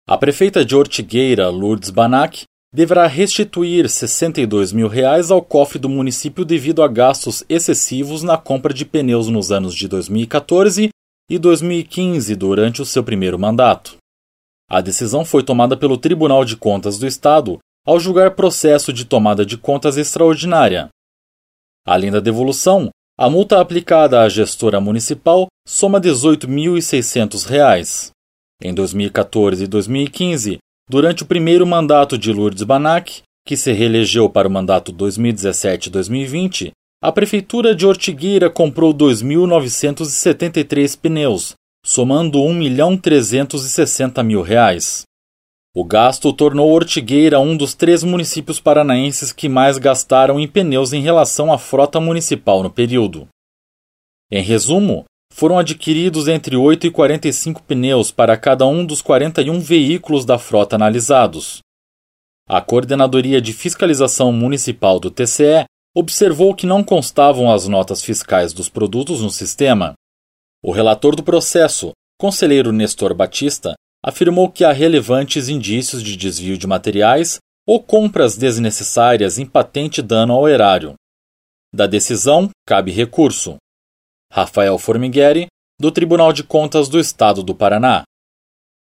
A prefeita de Ortigueira, Lourdes Banac, deverá restituir R$ 62 mil ao cofre do município devido a gastos excessivos na compra de pneus nos anos de 2014 e 2015, durante o seu primeiro mandato. A decisão foi tomada pelo Tribunal de Contas do Estado ao julgar processo de tomada de contas extraordinária. Além da devolução, a multa aplicada à gestora municipal soma R$ 18.600. Em 2014 e 2015, durante o primeiro mandato de Lourdes Banac, que se reelegeu para o mandato 2017-2020, a Prefeitura de Ortigueira comprou 2.973 pneus, somando R$ 1.360.000. O gasto tornou Ortigueira um dos 3 municípios paranaenses que mais gastaram em pneus em relação à frota municipal no período. Em resumo, foram adquiridos entre 8 e 45 pneus para cada um dos 41 veículos da frota analisados. A Coordenadoria de Fiscalização Municipal do TCE observou que não constavam as notas fiscais dos produtos no sistema. O relator do processo, conselheiro Nestor Batista, afirmou que há relevantes indícios de desvio de materiais ou compras desnecessárias em patente dano ao erário. Da decisão, cabe recurso. Rafael Formigueri, do Tribunal de Contas do Estado do Paraná.